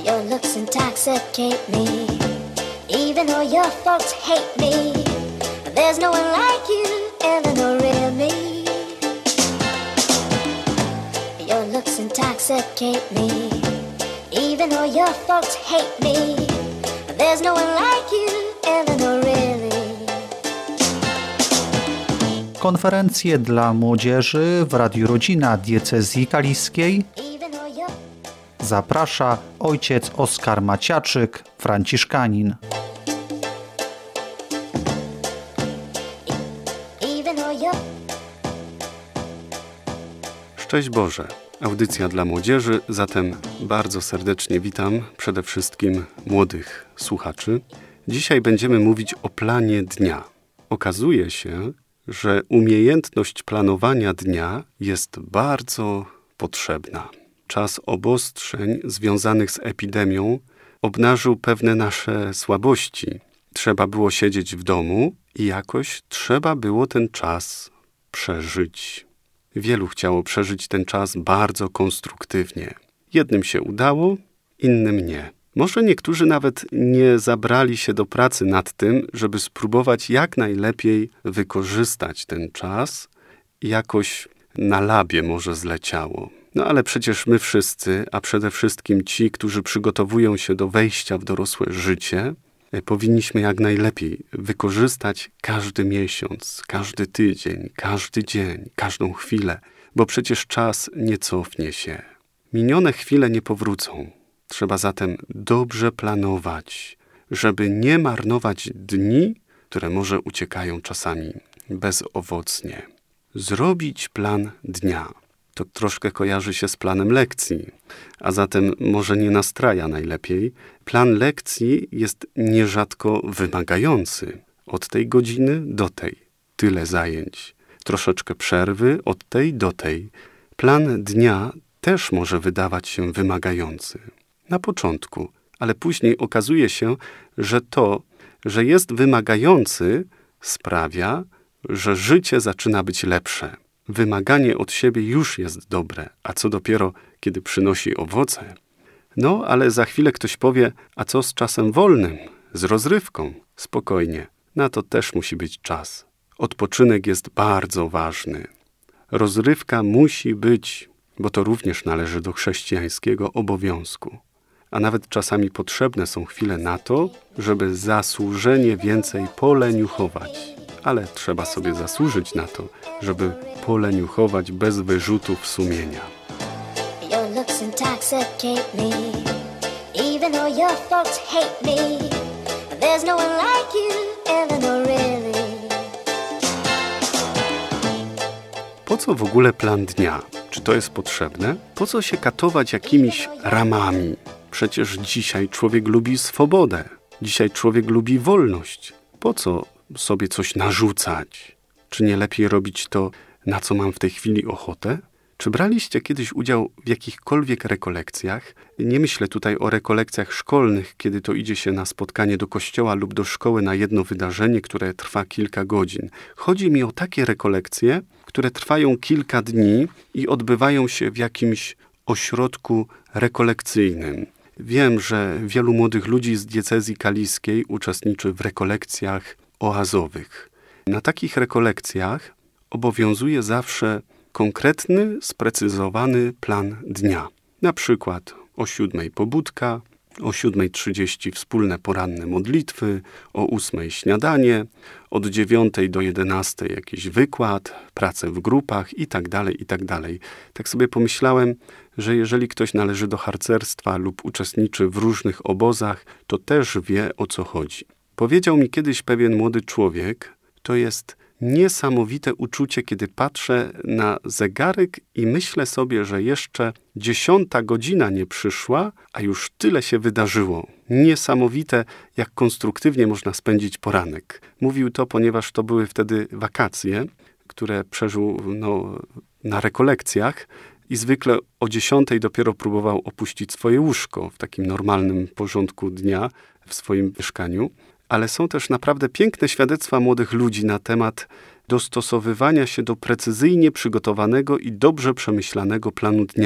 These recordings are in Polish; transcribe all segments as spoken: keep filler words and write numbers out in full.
Your looks intoxicate me, even though your folks hate me. There's no one like you, Eleanor, really. Your looks intoxicate me, even though your folks hate me. There's no one like you, Eleanor, really. Konferencje dla młodzieży w Radiu Rodzina Diecezji Kaliskiej zaprasza ojciec Oskar Maciaczyk, franciszkanin. Szczęść Boże, audycja dla młodzieży, zatem bardzo serdecznie witam przede wszystkim młodych słuchaczy. Dzisiaj będziemy mówić o planie dnia. Okazuje się, że umiejętność planowania dnia jest bardzo potrzebna. Czas obostrzeń związanych z epidemią obnażył pewne nasze słabości. Trzeba było siedzieć w domu i jakoś trzeba było ten czas przeżyć. Wielu chciało przeżyć ten czas bardzo konstruktywnie. Jednym się udało, innym nie. Może niektórzy nawet nie zabrali się do pracy nad tym, żeby spróbować jak najlepiej wykorzystać ten czas. Jakoś na labie może zleciało. No ale przecież my wszyscy, a przede wszystkim ci, którzy przygotowują się do wejścia w dorosłe życie, powinniśmy jak najlepiej wykorzystać każdy miesiąc, każdy tydzień, każdy dzień, każdą chwilę, bo przecież czas nie cofnie się. Minione chwile nie powrócą. Trzeba zatem dobrze planować, żeby nie marnować dni, które może uciekają czasami bezowocnie. Zrobić plan dnia. To troszkę kojarzy się z planem lekcji, a zatem może nie nastraja najlepiej. Plan lekcji jest nierzadko wymagający. Od tej godziny do tej. Tyle zajęć. Troszeczkę przerwy od tej do tej. Plan dnia też może wydawać się wymagający. Na początku, ale później okazuje się, że to, że jest wymagający, sprawia, że życie zaczyna być lepsze. Wymaganie od siebie już jest dobre, a co dopiero, kiedy przynosi owoce. No, ale za chwilę ktoś powie, a co z czasem wolnym, z rozrywką? Spokojnie, na to też musi być czas. Odpoczynek jest bardzo ważny. Rozrywka musi być, bo to również należy do chrześcijańskiego obowiązku. A nawet czasami potrzebne są chwile na to, żeby zasłużenie więcej poleniuchować. Ale trzeba sobie zasłużyć na to, żeby poleniuchować bez wyrzutów sumienia. Your looks intoxicate me, even though your folks hate me. There's no one like you, Eleanor, really. Po co w ogóle plan dnia? Czy to jest potrzebne? Po co się katować jakimiś ramami? Przecież dzisiaj człowiek lubi swobodę. Dzisiaj człowiek lubi wolność. Po co sobie coś narzucać? Czy nie lepiej robić to, na co mam w tej chwili ochotę? Czy braliście kiedyś udział w jakichkolwiek rekolekcjach? Nie myślę tutaj o rekolekcjach szkolnych, kiedy to idzie się na spotkanie do kościoła lub do szkoły na jedno wydarzenie, które trwa kilka godzin. Chodzi mi o takie rekolekcje, które trwają kilka dni i odbywają się w jakimś ośrodku rekolekcyjnym. Wiem, że wielu młodych ludzi z diecezji kaliskiej uczestniczy w rekolekcjach oazowych. Na takich rekolekcjach obowiązuje zawsze konkretny, sprecyzowany plan dnia. Na przykład o siódmej pobudka, o siódmej trzydzieści wspólne poranne modlitwy, o ósmej śniadanie, od dziewiątej do jedenastej jakiś wykład, prace w grupach i tak dalej, i tak dalej. Tak sobie pomyślałem, że jeżeli ktoś należy do harcerstwa lub uczestniczy w różnych obozach, to też wie, o co chodzi. Powiedział mi kiedyś pewien młody człowiek, to jest niesamowite uczucie, kiedy patrzę na zegarek i myślę sobie, że jeszcze dziesiąta godzina nie przyszła, a już tyle się wydarzyło. Niesamowite, jak konstruktywnie można spędzić poranek. Mówił to, ponieważ to były wtedy wakacje, które przeżył no, na rekolekcjach i zwykle o dziesiątej dopiero próbował opuścić swoje łóżko w takim normalnym porządku dnia w swoim mieszkaniu. Ale są też naprawdę piękne świadectwa młodych ludzi na temat dostosowywania się do precyzyjnie przygotowanego i dobrze przemyślanego planu dnia.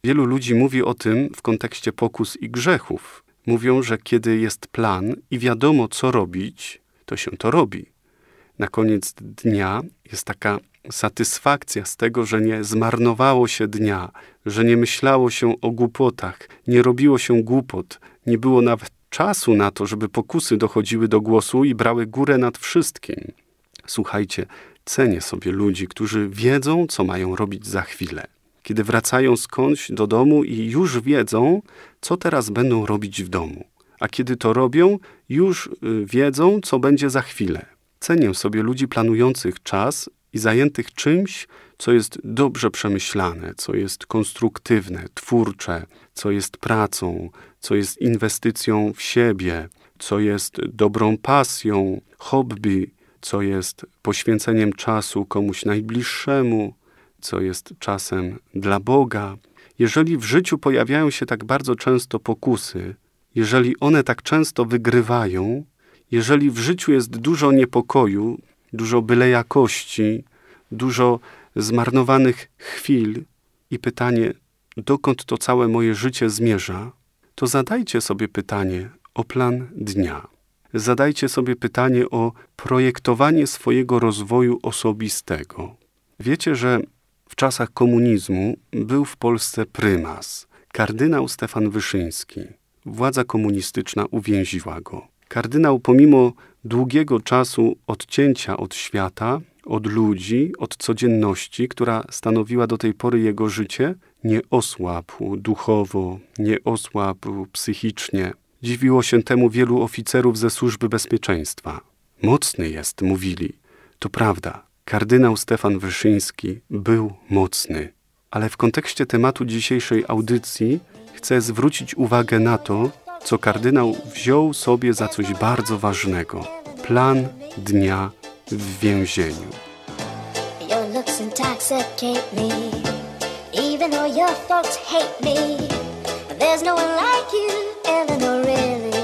Wielu ludzi mówi o tym w kontekście pokus i grzechów. Mówią, że kiedy jest plan i wiadomo, co robić, to się to robi. Na koniec dnia jest taka satysfakcja z tego, że nie zmarnowało się dnia, że nie myślało się o głupotach, nie robiło się głupot, nie było nawet czasu na to, żeby pokusy dochodziły do głosu i brały górę nad wszystkim. Słuchajcie, cenię sobie ludzi, którzy wiedzą, co mają robić za chwilę. Kiedy wracają skądś do domu i już wiedzą, co teraz będą robić w domu. A kiedy to robią, już wiedzą, co będzie za chwilę. Cenię sobie ludzi planujących czas i zajętych czymś, co jest dobrze przemyślane, co jest konstruktywne, twórcze, co jest pracą, co jest inwestycją w siebie, co jest dobrą pasją, hobby, co jest poświęceniem czasu komuś najbliższemu, co jest czasem dla Boga. Jeżeli w życiu pojawiają się tak bardzo często pokusy, jeżeli one tak często wygrywają, jeżeli w życiu jest dużo niepokoju, dużo bylejakości, dużo zmarnowanych chwil i pytanie, dokąd to całe moje życie zmierza, to zadajcie sobie pytanie o plan dnia. Zadajcie sobie pytanie o projektowanie swojego rozwoju osobistego. Wiecie, że w czasach komunizmu był w Polsce prymas, kardynał Stefan Wyszyński. Władza komunistyczna uwięziła go. Kardynał pomimo długiego czasu odcięcia od świata, od ludzi, od codzienności, która stanowiła do tej pory jego życie, nie osłabł duchowo, nie osłabł psychicznie. Dziwiło się temu wielu oficerów ze służby bezpieczeństwa. Mocny jest, mówili. To prawda, kardynał Stefan Wyszyński był mocny. Ale w kontekście tematu dzisiejszej audycji chcę zwrócić uwagę na to, co kardynał wziął sobie za coś bardzo ważnego. Plan dnia w więzieniu. Your looks intoxicate me, even though your folks hate me. There's no one like you, Eleanor, really.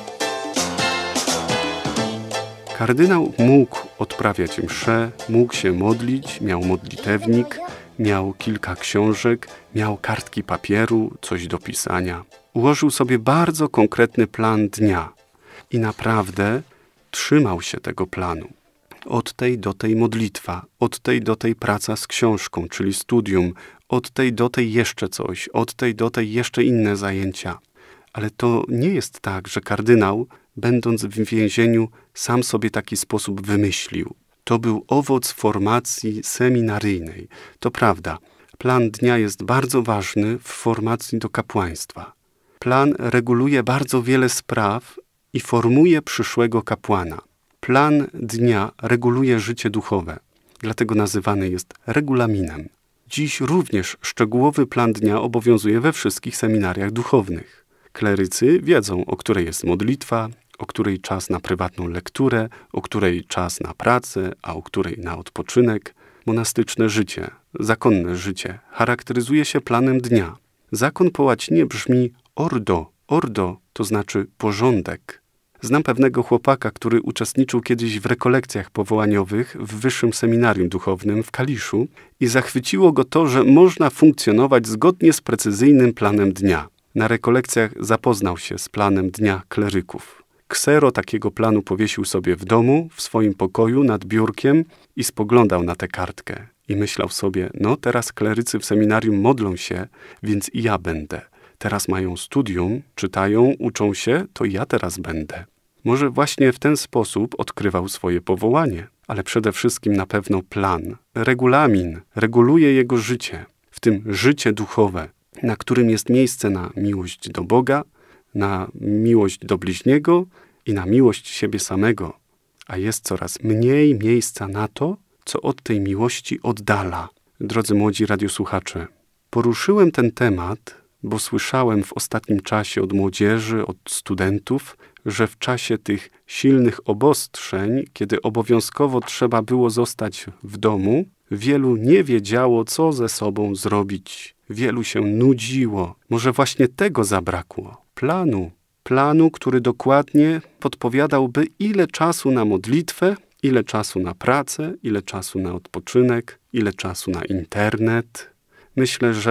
Kardynał mógł odprawiać msze, mógł się modlić, miał modlitewnik, miał kilka książek, miał kartki papieru, coś do pisania. Ułożył sobie bardzo konkretny plan dnia i naprawdę trzymał się tego planu. Od tej do tej modlitwa, od tej do tej praca z książką, czyli studium, od tej do tej jeszcze coś, od tej do tej jeszcze inne zajęcia. Ale to nie jest tak, że kardynał, będąc w więzieniu, sam sobie taki sposób wymyślił. To był owoc formacji seminaryjnej. To prawda, plan dnia jest bardzo ważny w formacji do kapłaństwa. Plan reguluje bardzo wiele spraw i formuje przyszłego kapłana. Plan dnia reguluje życie duchowe, dlatego nazywany jest regulaminem. Dziś również szczegółowy plan dnia obowiązuje we wszystkich seminariach duchownych. Klerycy wiedzą, o której jest modlitwa, o której czas na prywatną lekturę, o której czas na pracę, a o której na odpoczynek. Monastyczne życie, zakonne życie charakteryzuje się planem dnia. Zakon po łacinie brzmi ordo. Ordo to znaczy porządek. Znam pewnego chłopaka, który uczestniczył kiedyś w rekolekcjach powołaniowych w Wyższym Seminarium Duchownym w Kaliszu i zachwyciło go to, że można funkcjonować zgodnie z precyzyjnym planem dnia. Na rekolekcjach zapoznał się z planem dnia kleryków. Ksero takiego planu powiesił sobie w domu, w swoim pokoju, nad biurkiem i spoglądał na tę kartkę. I myślał sobie, no teraz klerycy w seminarium modlą się, więc i ja będę. Teraz mają studium, czytają, uczą się, to ja teraz będę. Może właśnie w ten sposób odkrywał swoje powołanie, ale przede wszystkim na pewno plan, regulamin, reguluje jego życie, w tym życie duchowe, na którym jest miejsce na miłość do Boga, na miłość do bliźniego i na miłość siebie samego, a jest coraz mniej miejsca na to, co od tej miłości oddala. Drodzy młodzi radiosłuchacze, poruszyłem ten temat, bo słyszałem w ostatnim czasie od młodzieży, od studentów, że w czasie tych silnych obostrzeń, kiedy obowiązkowo trzeba było zostać w domu, wielu nie wiedziało, co ze sobą zrobić. Wielu się nudziło. Może właśnie tego zabrakło. Planu. Planu, który dokładnie podpowiadałby, ile czasu na modlitwę, ile czasu na pracę, ile czasu na odpoczynek, ile czasu na internet. Myślę, że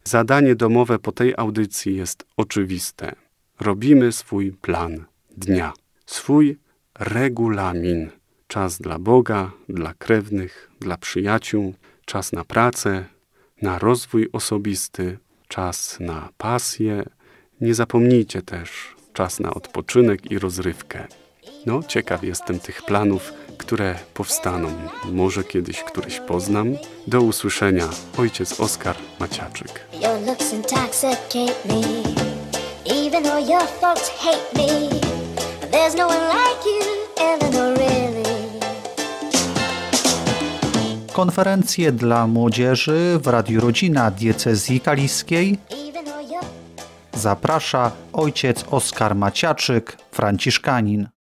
Zadanie domowe po tej audycji jest oczywiste. Robimy swój plan dnia, swój regulamin. Czas dla Boga, dla krewnych, dla przyjaciół, czas na pracę, na rozwój osobisty, czas na pasję. Nie zapomnijcie też, czas na odpoczynek i rozrywkę. No, ciekaw jestem tych planów, które powstaną. Może kiedyś któryś poznam. Do usłyszenia. Ojciec Oskar Maciaczyk. Your looks intoxicate me, even though your folks hate me. There's no one like you, Eleanor, really. Konferencje dla młodzieży w Radiu Rodzina Diecezji Kaliskiej Even though your zaprasza ojciec Oskar Maciaczyk, franciszkanin.